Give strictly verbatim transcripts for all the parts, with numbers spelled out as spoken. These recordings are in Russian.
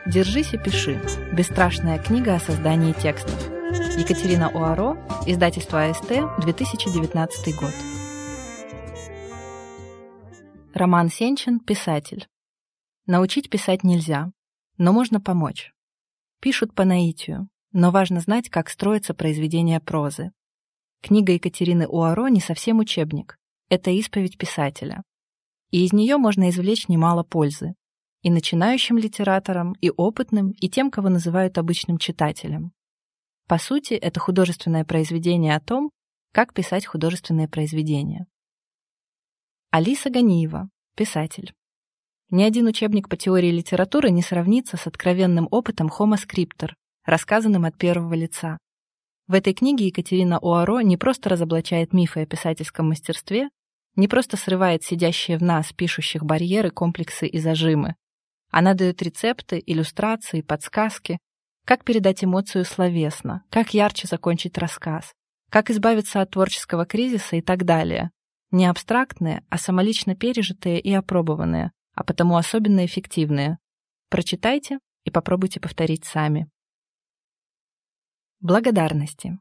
Держись и пиши. Бесстрашная книга о создании текстов. Екатерина Уаро, издательство АСТ, две тысячи девятнадцатый год. Роман Сенчин, писатель. Научить писать нельзя, но можно помочь. Пишут по наитию, но важно знать, как строится произведение прозы. Книга Екатерины Уаро не совсем учебник, это исповедь писателя. И из нее можно извлечь немало пользы. И начинающим литераторам, и опытным, и тем, кого называют обычным читателем. По сути, это художественное произведение о том, как писать художественные произведения. Алиса Ганиева, писатель. Ни один учебник по теории литературы не сравнится с откровенным опытом Homo Scriptor, рассказанным от первого лица. В этой книге Екатерина Уаро не просто разоблачает мифы о писательском мастерстве, не просто срывает сидящие в нас, пишущих, барьеры, комплексы и зажимы. Она дает рецепты, иллюстрации, подсказки, как передать эмоцию словесно, как ярче закончить рассказ, как избавиться от творческого кризиса и так далее. Не абстрактные, а самолично пережитые и опробованные, а потому особенно эффективные. Прочитайте и попробуйте повторить сами. Благодарности.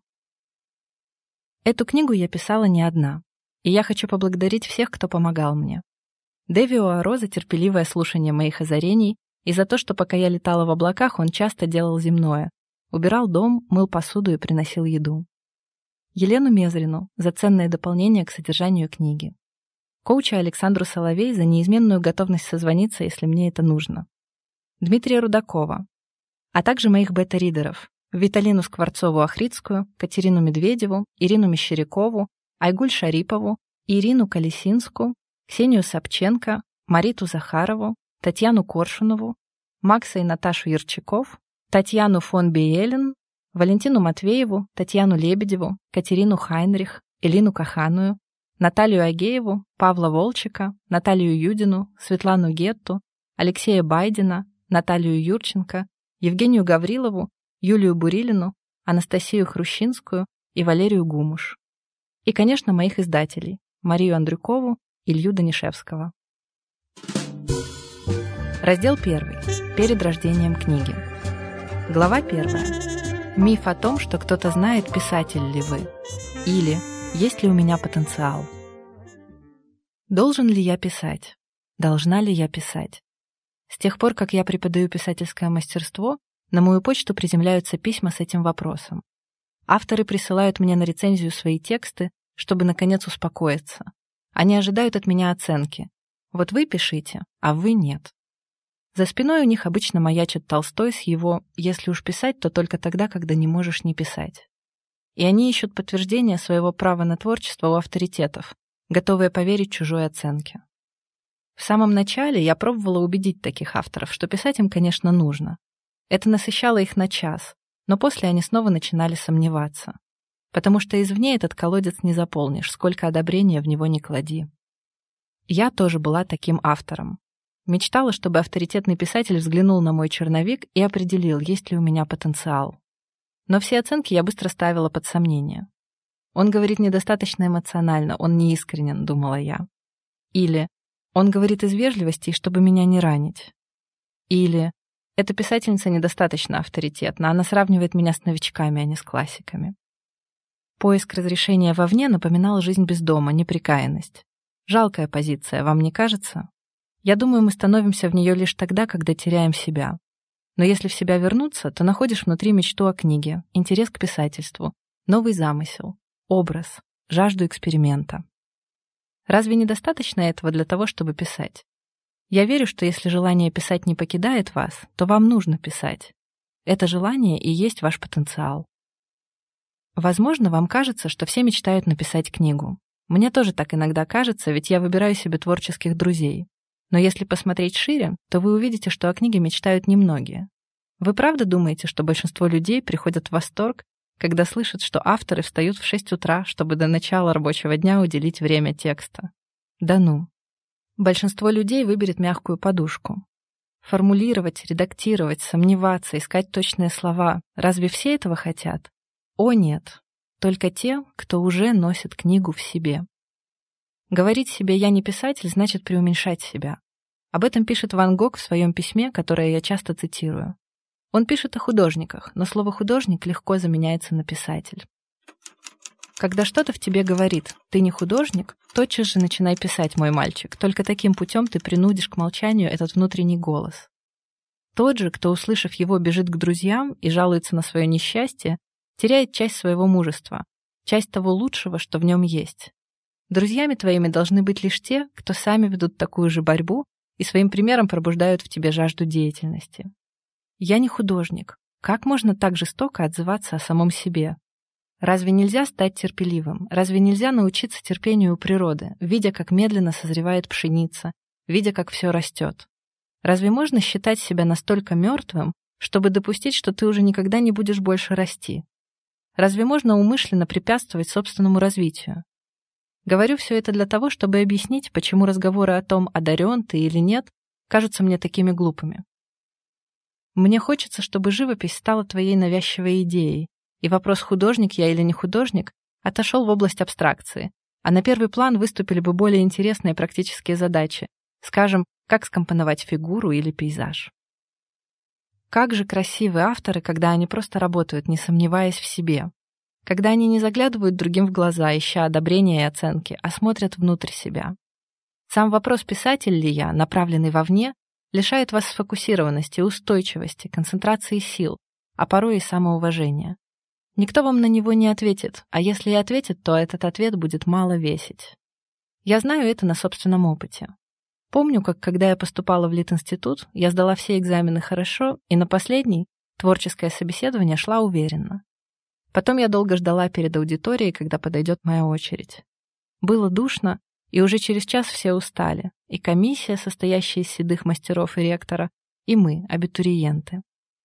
Эту книгу я писала не одна, и я хочу поблагодарить всех, кто помогал мне. Дэви Уаро за терпеливое слушание моих озарений и за то, что пока я летала в облаках, он часто делал земное. Убирал дом, мыл посуду и приносил еду. Елену Мезрину за ценное дополнение к содержанию книги. Коуча Александру Соловей за неизменную готовность созвониться, если мне это нужно. Дмитрия Рудакова, а также моих бета-ридеров Виталину Скворцову-Охридскую, Катерину Медведеву, Ирину Мещерякову, Айгуль Шарипову, Ирину Колесинскую, Ксению Собченко, Мариту Захарову, Татьяну Коршунову, Макса и Наташу Ярчаков, Татьяну фон Биелен, Валентину Матвееву, Татьяну Лебедеву, Катерину Хайнрих, Элину Каханую, Наталью Агееву, Павла Волчика, Наталью Юдину, Светлану Гетту, Алексея Байдина, Наталью Юрченко, Евгению Гаврилову, Юлию Бурилину, Анастасию Хрущинскую и Валерию Гумуш. И, конечно, моих издателей Марию Андрюкову, Илью Данишевского. Раздел первый. Перед рождением книги. Глава первая. Миф о том, что кто-то знает, писатель ли вы. Или есть ли у меня потенциал. Должен ли я писать? Должна ли я писать? С тех пор, как я преподаю писательское мастерство, на мою почту приземляются письма с этим вопросом. Авторы присылают мне на рецензию свои тексты, чтобы, наконец, успокоиться. Они ожидают от меня оценки. Вот вы пишите, а вы нет. За спиной у них обычно маячит Толстой с его «если уж писать, то только тогда, когда не можешь не писать». И они ищут подтверждение своего права на творчество у авторитетов, готовые поверить чужой оценке. В самом начале я пробовала убедить таких авторов, что писать им, конечно, нужно. Это насыщало их на час, но после они снова начинали сомневаться. Потому что извне этот колодец не заполнишь, сколько одобрения в него не клади. Я тоже была таким автором. Мечтала, чтобы авторитетный писатель взглянул на мой черновик и определил, есть ли у меня потенциал. Но все оценки я быстро ставила под сомнение. Он говорит недостаточно эмоционально, он неискренен, думала я. Или он говорит из вежливости, чтобы меня не ранить. Или эта писательница недостаточно авторитетна, она сравнивает меня с новичками, а не с классиками. Поиск разрешения вовне напоминал жизнь без дома, неприкаянность. Жалкая позиция, вам не кажется? Я думаю, мы становимся в нее лишь тогда, когда теряем себя. Но если в себя вернуться, то находишь внутри мечту о книге, интерес к писательству, новый замысел, образ, жажду эксперимента. Разве недостаточно этого для того, чтобы писать? Я верю, что если желание писать не покидает вас, то вам нужно писать. Это желание и есть ваш потенциал. Возможно, вам кажется, что все мечтают написать книгу. Мне тоже так иногда кажется, ведь я выбираю себе творческих друзей. Но если посмотреть шире, то вы увидите, что о книге мечтают немногие. Вы правда думаете, что большинство людей приходят в восторг, когда слышат, что авторы встают в шесть утра, чтобы до начала рабочего дня уделить время текста? Да ну. Большинство людей выберет мягкую подушку. Формулировать, редактировать, сомневаться, искать точные слова. Разве все этого хотят? О нет, только те, кто уже носит книгу в себе. Говорить себе «я не писатель» значит преуменьшать себя. Об этом пишет Ван Гог в своем письме, которое я часто цитирую. Он пишет о художниках, но слово «художник» легко заменяется на «писатель». Когда что-то в тебе говорит «ты не художник», тотчас же начинай писать, мой мальчик, только таким путем ты принудишь к молчанию этот внутренний голос. Тот же, кто, услышав его, бежит к друзьям и жалуется на свое несчастье, теряет часть своего мужества, часть того лучшего, что в нем есть. Друзьями твоими должны быть лишь те, кто сами ведут такую же борьбу и своим примером пробуждают в тебе жажду деятельности. Я не художник. Как можно так жестоко отзываться о самом себе? Разве нельзя стать терпеливым? Разве нельзя научиться терпению у природы, видя, как медленно созревает пшеница, видя, как все растет? Разве можно считать себя настолько мертвым, чтобы допустить, что ты уже никогда не будешь больше расти? Разве можно умышленно препятствовать собственному развитию? Говорю все это для того, чтобы объяснить, почему разговоры о том, одарен ты или нет, кажутся мне такими глупыми. Мне хочется, чтобы живопись стала твоей навязчивой идеей, и вопрос, художник я или не художник, отошел в область абстракции, а на первый план выступили бы более интересные практические задачи, скажем, как скомпоновать фигуру или пейзаж. Как же красивы авторы, когда они просто работают, не сомневаясь в себе, когда они не заглядывают другим в глаза, ища одобрения и оценки, а смотрят внутрь себя. Сам вопрос, писатель ли я, направленный вовне, лишает вас сфокусированности, устойчивости, концентрации сил, а порой и самоуважения. Никто вам на него не ответит, а если и ответит, то этот ответ будет мало весить. Я знаю это на собственном опыте. Помню, как когда я поступала в Литинститут, я сдала все экзамены хорошо, и на последний, творческое собеседование, шла уверенно. Потом я долго ждала перед аудиторией, когда подойдет моя очередь. Было душно, и уже через час все устали, и комиссия, состоящая из седых мастеров и ректора, и мы, абитуриенты.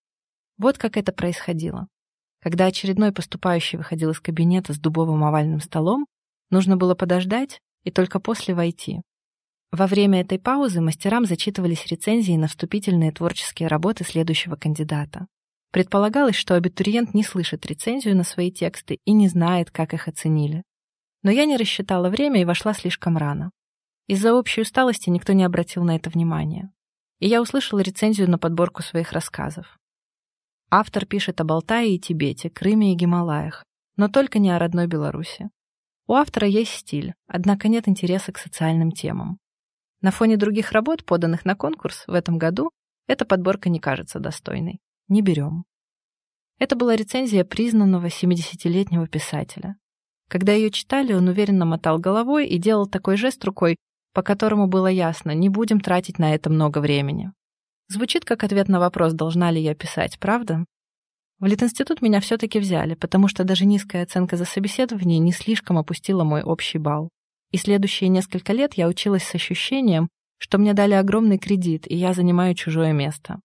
Вот как это происходило. Когда очередной поступающий выходил из кабинета с дубовым овальным столом, нужно было подождать и только после войти. Во время этой паузы мастерам зачитывались рецензии на вступительные творческие работы следующего кандидата. Предполагалось, что абитуриент не слышит рецензию на свои тексты и не знает, как их оценили. Но я не рассчитала время и вошла слишком рано. Из-за общей усталости никто не обратил на это внимания. И я услышала рецензию на подборку своих рассказов. Автор пишет об Алтае и Тибете, Крыме и Гималаях, но только не о родной Беларуси. У автора есть стиль, однако нет интереса к социальным темам. На фоне других работ, поданных на конкурс в этом году, эта подборка не кажется достойной. Не берем. Это была рецензия признанного семидесятилетнего писателя. Когда ее читали, он уверенно мотал головой и делал такой жест рукой, по которому было ясно, не будем тратить на это много времени. Звучит как ответ на вопрос, должна ли я писать, правда? В Литинститут меня все-таки взяли, потому что даже низкая оценка за собеседование не слишком опустила мой общий балл. И следующие несколько лет я училась с ощущением, что мне дали огромный кредит, и я занимаю чужое место.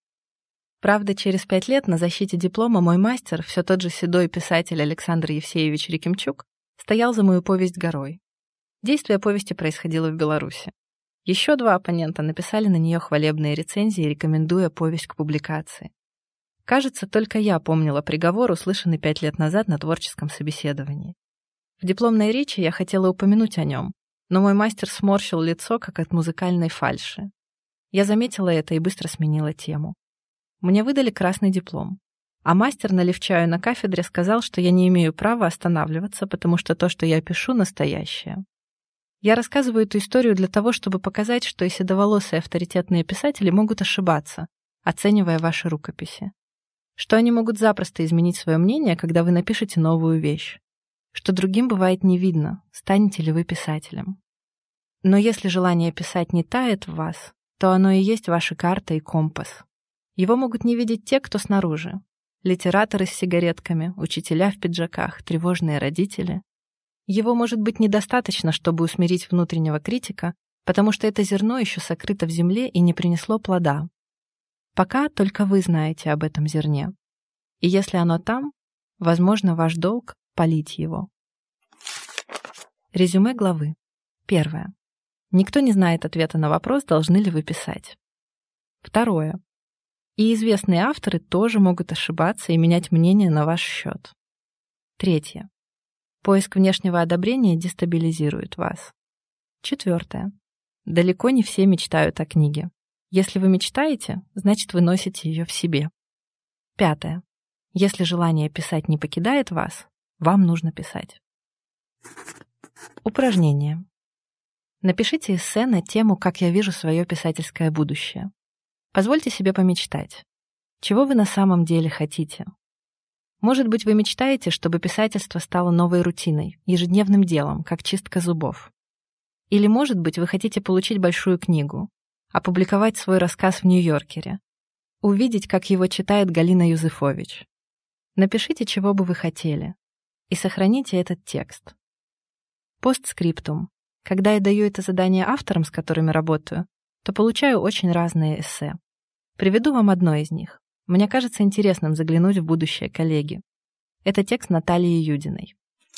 Правда, через пять лет на защите диплома мой мастер, все тот же седой писатель Александр Евсеевич Рекимчук, стоял за мою повесть горой. Действие повести происходило в Беларуси. Еще два оппонента написали на нее хвалебные рецензии, рекомендуя повесть к публикации. Кажется, только я помнила приговор, услышанный пять лет назад на творческом собеседовании. В дипломной речи я хотела упомянуть о нем, но мой мастер сморщил лицо, как от музыкальной фальши. Я заметила это и быстро сменила тему. Мне выдали красный диплом, а мастер, налив чаю на кафедре, сказал, что я не имею права останавливаться, потому что то, что я пишу, настоящее. Я рассказываю эту историю для того, чтобы показать, что и седоволосые авторитетные писатели могут ошибаться, оценивая ваши рукописи. Что они могут запросто изменить свое мнение, когда вы напишете новую вещь. Что другим бывает не видно, станете ли вы писателем. Но если желание писать не тает в вас, то оно и есть ваша карта и компас. Его могут не видеть те, кто снаружи. Литераторы с сигаретками, учителя в пиджаках, тревожные родители. Его может быть недостаточно, чтобы усмирить внутреннего критика, потому что это зерно еще сокрыто в земле и не принесло плода. Пока только вы знаете об этом зерне. И если оно там, возможно, ваш долг — полить его. Резюме главы. Первое. Никто не знает ответа на вопрос, должны ли вы писать. Второе. И известные авторы тоже могут ошибаться и менять мнение на ваш счет. Третье. Поиск внешнего одобрения дестабилизирует вас. Четвертое. Далеко не все мечтают о книге. Если вы мечтаете, значит, вы носите ее в себе. Пятое. Если желание писать не покидает вас, вам нужно писать. Упражнение. Напишите эссе на тему «Как я вижу свое писательское будущее». Позвольте себе помечтать. Чего вы на самом деле хотите? Может быть, вы мечтаете, чтобы писательство стало новой рутиной, ежедневным делом, как чистка зубов. Или, может быть, вы хотите получить большую книгу, опубликовать свой рассказ в Нью-Йоркере, увидеть, как его читает Галина Юзефович. Напишите, чего бы вы хотели, и сохраните этот текст. Постскриптум. Когда я даю это задание авторам, с которыми работаю, то получаю очень разные эссе. Приведу вам одно из них. Мне кажется интересным заглянуть в будущее коллеги. Это текст Натальи Юдиной.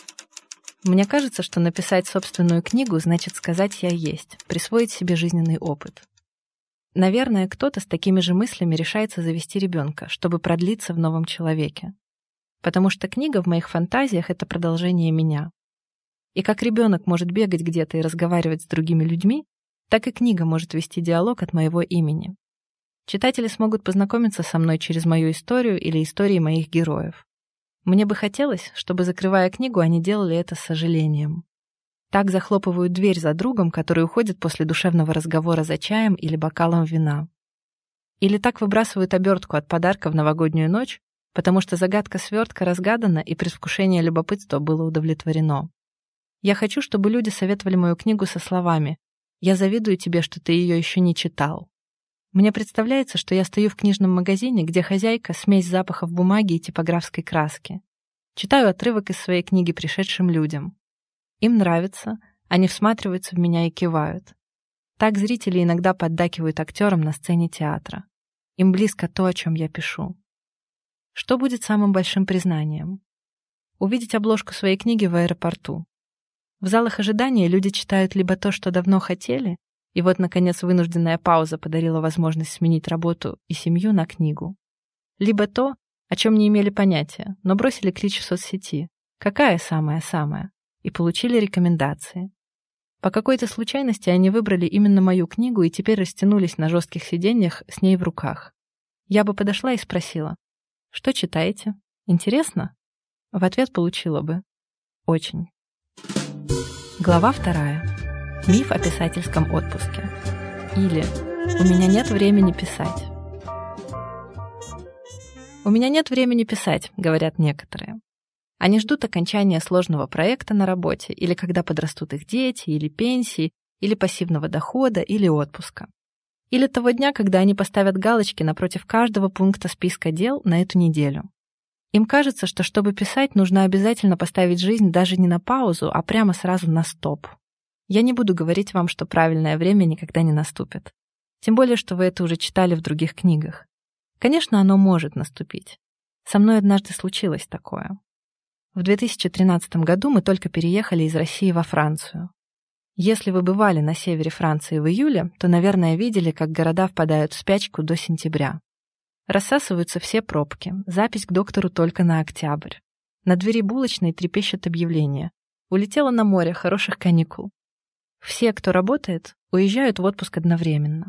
Мне кажется, что написать собственную книгу значит сказать «я есть», присвоить себе жизненный опыт. Наверное, кто-то с такими же мыслями решается завести ребенка, чтобы продлиться в новом человеке. Потому что книга в моих фантазиях — это продолжение меня. И как ребенок может бегать где-то и разговаривать с другими людьми, так и книга может вести диалог от моего имени. Читатели смогут познакомиться со мной через мою историю или истории моих героев. Мне бы хотелось, чтобы, закрывая книгу, они делали это с сожалением. Так захлопывают дверь за другом, который уходит после душевного разговора за чаем или бокалом вина. Или так выбрасывают обертку от подарка в новогоднюю ночь, потому что загадка свертка разгадана и предвкушение любопытства было удовлетворено. Я хочу, чтобы люди советовали мою книгу со словами «Я завидую тебе, что ты ее еще не читал». Мне представляется, что я стою в книжном магазине, где хозяйка — смесь запахов бумаги и типографской краски. Читаю отрывок из своей книги пришедшим людям. Им нравится, они всматриваются в меня и кивают. Так зрители иногда поддакивают актерам на сцене театра. Им близко то, о чем я пишу. Что будет самым большим признанием? Увидеть обложку своей книги в аэропорту. В залах ожидания люди читают либо то, что давно хотели, и вот, наконец, вынужденная пауза подарила возможность сменить работу и семью на книгу. Либо то, о чем не имели понятия, но бросили клич в соцсети. Какая самая-самая? И получили рекомендации. По какой-то случайности они выбрали именно мою книгу и теперь растянулись на жестких сиденьях с ней в руках. Я бы подошла и спросила: «Что читаете? Интересно?» В ответ получила бы: «Очень». Глава вторая. Миф о писательском отпуске. Или «У меня нет времени писать». «У меня нет времени писать», — говорят некоторые. Они ждут окончания сложного проекта на работе, или когда подрастут их дети, или пенсии, или пассивного дохода, или отпуска. Или того дня, когда они поставят галочки напротив каждого пункта списка дел на эту неделю. Им кажется, что чтобы писать, нужно обязательно поставить жизнь даже не на паузу, а прямо сразу на стоп. Я не буду говорить вам, что правильное время никогда не наступит. Тем более, что вы это уже читали в других книгах. Конечно, оно может наступить. Со мной однажды случилось такое. В две тысячи тринадцатом году мы только переехали из России во Францию. Если вы бывали на севере Франции в июле, то, наверное, видели, как города впадают в спячку до сентября. Рассасываются все пробки, запись к доктору только на октябрь. На двери булочной трепещет объявление: «Улетела на море, хороших каникул». Все, кто работает, уезжают в отпуск одновременно.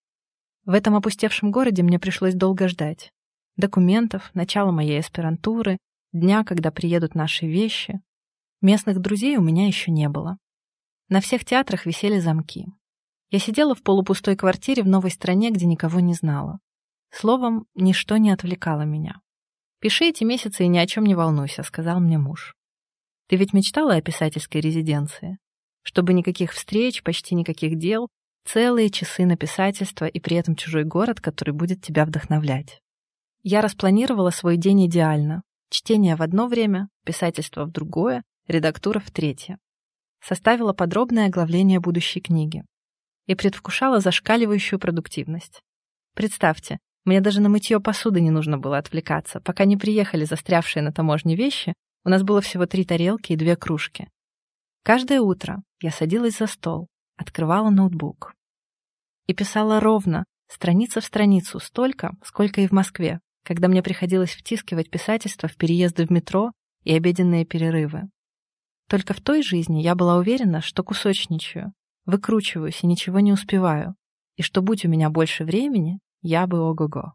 В этом опустевшем городе мне пришлось долго ждать. Документов, начала моей аспирантуры, дня, когда приедут наши вещи. Местных друзей у меня еще не было. На всех театрах висели замки. Я сидела в полупустой квартире в новой стране, где никого не знала. Словом, ничто не отвлекало меня. «Пиши эти месяцы и ни о чем не волнуйся», — сказал мне муж. «Ты ведь мечтала о писательской резиденции? Чтобы никаких встреч, почти никаких дел, целые часы на писательство и при этом чужой город, который будет тебя вдохновлять». Я распланировала свой день идеально. Чтение в одно время, писательство в другое, редактура в третье. Составила подробное оглавление будущей книги. И предвкушала зашкаливающую продуктивность. Представьте, мне даже на мытье посуды не нужно было отвлекаться. Пока не приехали застрявшие на таможне вещи, у нас было всего три тарелки и две кружки. Каждое утро я садилась за стол, открывала ноутбук. И писала ровно, страница в страницу, столько, сколько и в Москве, когда мне приходилось втискивать писательство в переезды в метро и обеденные перерывы. Только в той жизни я была уверена, что кусочничаю. выкручиваюсь и ничего не успеваю, и что будь у меня больше времени, я бы ого-го.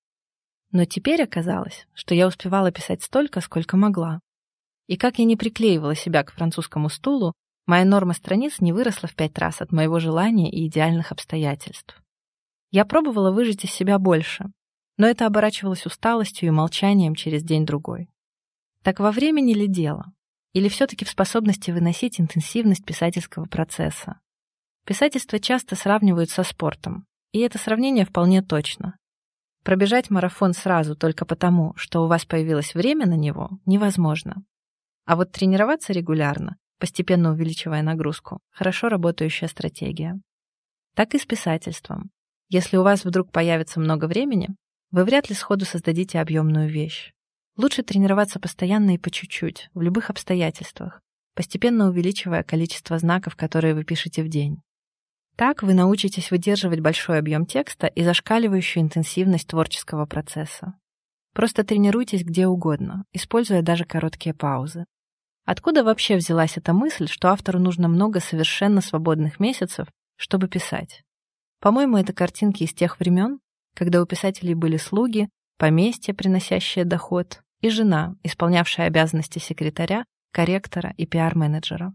Но теперь оказалось, что я успевала писать столько, сколько могла. И как я не приклеивала себя к французскому стулу, моя норма страниц не выросла в пять раз от моего желания и идеальных обстоятельств. Я пробовала выжать из себя больше, но это оборачивалось усталостью и молчанием через день-другой. Так во времени ли дело? Или все-таки в способности выносить интенсивность писательского процесса? Писательство часто сравнивают со спортом, и это сравнение вполне точно. Пробежать марафон сразу только потому, что у вас появилось время на него, невозможно. А вот тренироваться регулярно, постепенно увеличивая нагрузку, хорошо работающая стратегия. Так и с писательством. Если у вас вдруг появится много времени, вы вряд ли сходу создадите объемную вещь. Лучше тренироваться постоянно и по чуть-чуть, в любых обстоятельствах, постепенно увеличивая количество знаков, которые вы пишете в день. Так вы научитесь выдерживать большой объем текста и зашкаливающую интенсивность творческого процесса. Просто тренируйтесь где угодно, используя даже короткие паузы. Откуда вообще взялась эта мысль, что автору нужно много совершенно свободных месяцев, чтобы писать? По-моему, это картинки из тех времен, когда у писателей были слуги, поместье, приносящее доход, и жена, исполнявшая обязанности секретаря, корректора и пиар-менеджера.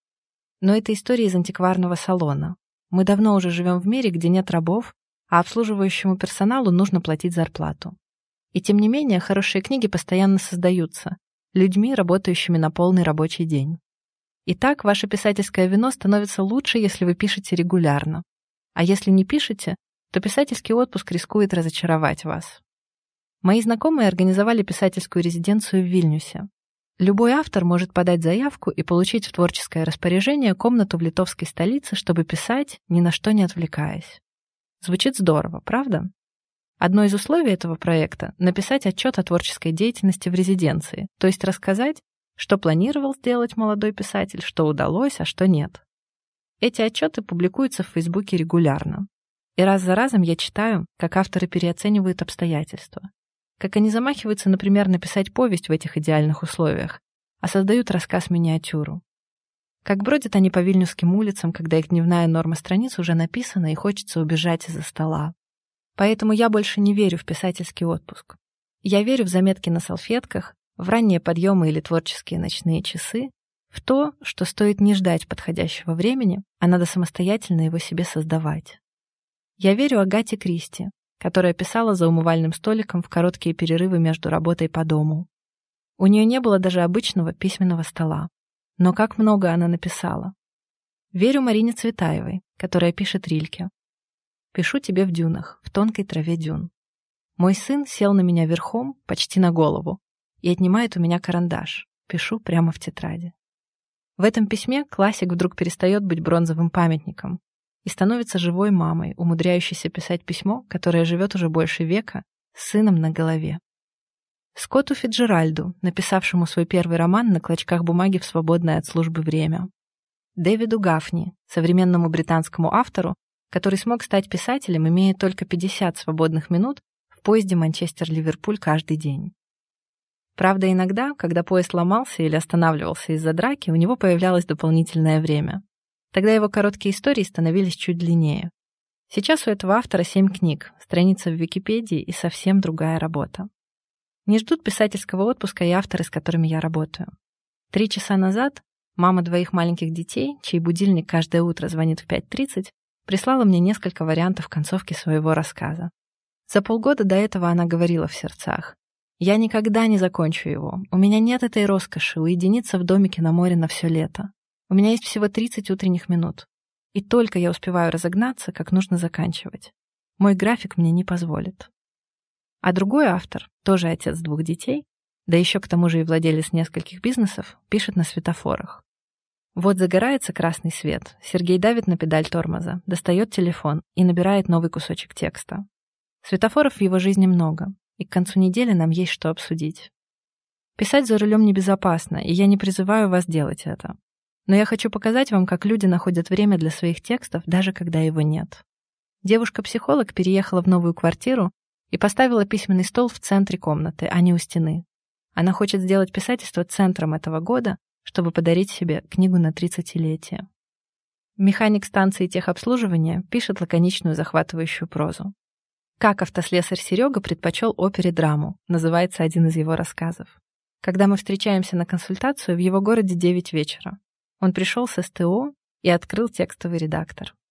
Но это история из антикварного салона. Мы давно уже живем в мире, где нет рабов, а обслуживающему персоналу нужно платить зарплату. И тем не менее, хорошие книги постоянно создаются людьми, работающими на полный рабочий день. Итак, ваше писательское вино становится лучше, если вы пишете регулярно. А если не пишете, то писательский отпуск рискует разочаровать вас. Мои знакомые организовали писательскую резиденцию в Вильнюсе. Любой автор может подать заявку и получить в творческое распоряжение комнату в литовской столице, чтобы писать, ни на что не отвлекаясь. Звучит здорово, правда? Одно из условий этого проекта — написать отчет о творческой деятельности в резиденции, то есть рассказать, что планировал сделать молодой писатель, что удалось, а что нет. Эти отчеты публикуются в Фейсбуке регулярно. И раз за разом я читаю, как авторы переоценивают обстоятельства. Как они замахиваются, например, написать повесть в этих идеальных условиях, а создают рассказ-миниатюру. Как бродят они по вильнюсским улицам, когда их дневная норма страниц уже написана и хочется убежать из-за стола. Поэтому я больше не верю в писательский отпуск. Я верю в заметки на салфетках, в ранние подъемы или творческие ночные часы, в то, что стоит не ждать подходящего времени, а надо самостоятельно его себе создавать. Я верю Агате Кристи, которая писала за умывальным столиком в короткие перерывы между работой по дому. У нее не было даже обычного письменного стола. Но как много она написала. Верю Марине Цветаевой, которая пишет Рильке. «Пишу тебе в дюнах, в тонкой траве дюн. Мой сын сел на меня верхом, почти на голову, и отнимает у меня карандаш. Пишу прямо в тетради». В этом письме классик вдруг перестает быть бронзовым памятником и становится живой мамой, умудряющейся писать письмо, которое живет уже больше века, с сыном на голове. Скотту Фицджеральду, написавшему свой первый роман на клочках бумаги в свободное от службы время. Дэвиду Гафни, современному британскому автору, который смог стать писателем, имея только пятьдесят свободных минут в поезде Манчестер-Ливерпуль каждый день. Правда, иногда, когда поезд ломался или останавливался из-за драки, у него появлялось дополнительное время. Тогда его короткие истории становились чуть длиннее. Сейчас у этого автора семь книг, страница в Википедии и совсем другая работа. Не ждут писательского отпуска и авторы, с которыми я работаю. Три часа назад мама двоих маленьких детей, чей будильник каждое утро звонит в пять тридцать, прислала мне несколько вариантов концовки своего рассказа. За полгода до этого она говорила в сердцах: «Я никогда не закончу его. У меня нет этой роскоши уединиться в домике на море на все лето. У меня есть всего тридцать утренних минут. И только я успеваю разогнаться, как нужно заканчивать. Мой график мне не позволит». А другой автор, тоже отец двух детей, да еще к тому же и владелец нескольких бизнесов, пишет на светофорах. Вот загорается красный свет, Сергей давит на педаль тормоза, достает телефон и набирает новый кусочек текста. Светофоров в его жизни много, и к концу недели нам есть что обсудить. Писать за рулем небезопасно, и я не призываю вас делать это. Но я хочу показать вам, как люди находят время для своих текстов, даже когда его нет. Девушка-психолог переехала в новую квартиру и поставила письменный стол в центре комнаты, а не у стены. Она хочет сделать писательство центром этого года, чтобы подарить себе книгу на тридцатилетие. Механик станции техобслуживания пишет лаконичную захватывающую прозу. «Как автослесарь Серега предпочел опере драму», называется один из его рассказов. Когда мы встречаемся на консультацию, в его городе девять вечера. Он пришел с СТО и открыл текстовый редактор.